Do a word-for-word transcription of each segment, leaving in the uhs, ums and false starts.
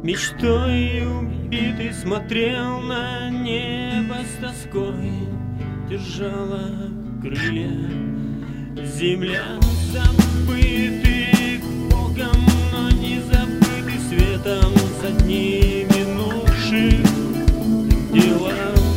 Мечтой убитый смотрел на небо с тоской, держала крылья земля. Забытый Богом, но не забытый светом за дни минувших дела.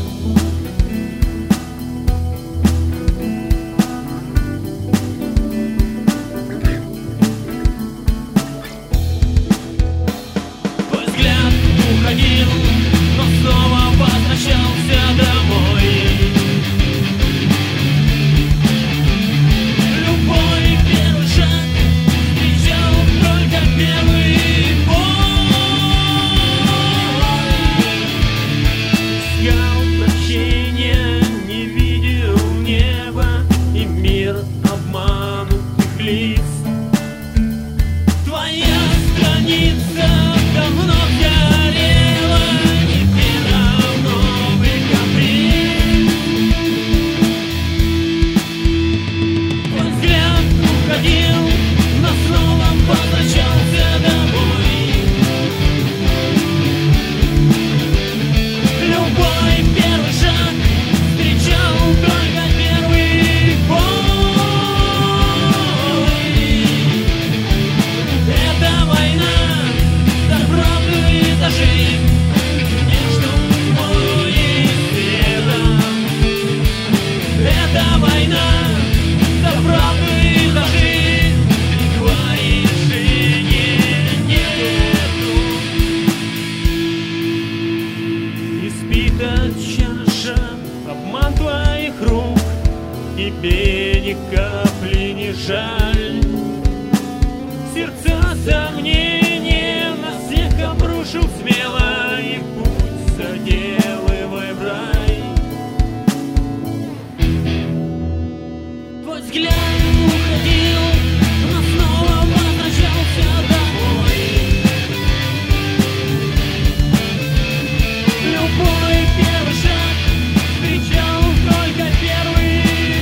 Уходил, но снова возвращался домой. Любой первый шаг встречал только первый бой. Искал прощения, не видел неба и мир обманутых лиц. Твоя страница давно горела, не вера в новый каприз. Твой взгляд уходил, но снова возвращался домой. Любой первый шаг встречал только первый бой. Это война за правду и за жизнь между тьмой и светом. Это война за правду и за жизнь, легко решения нету. Испита чаша, обман твоих рук, тебе ни капли не жаль. Сердца сомнения на всех обрушил смело, и путь заделывай в рай. Твой взгляд уходил, но снова возвращался домой. Любой первый шаг встречал только первый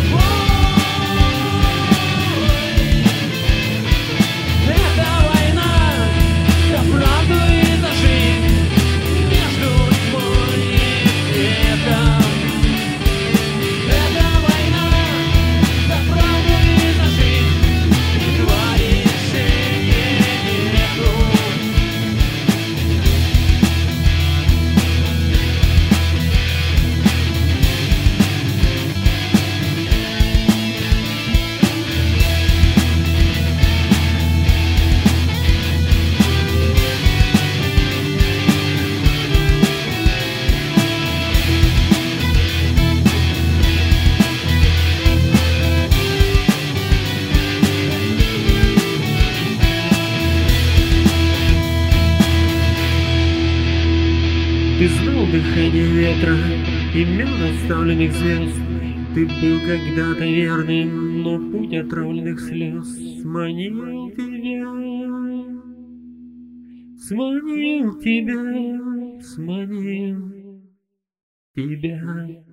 бой. Это война за правду и за жизнь между тьмой и светом. Это война за правду и за жизнь, два решения нету. Ты знал дыхание ветра, имен оставленных звезд. Ты был когда-то верным, но путь отравленных слез сманил тебя, сманил тебя, сманил тебя.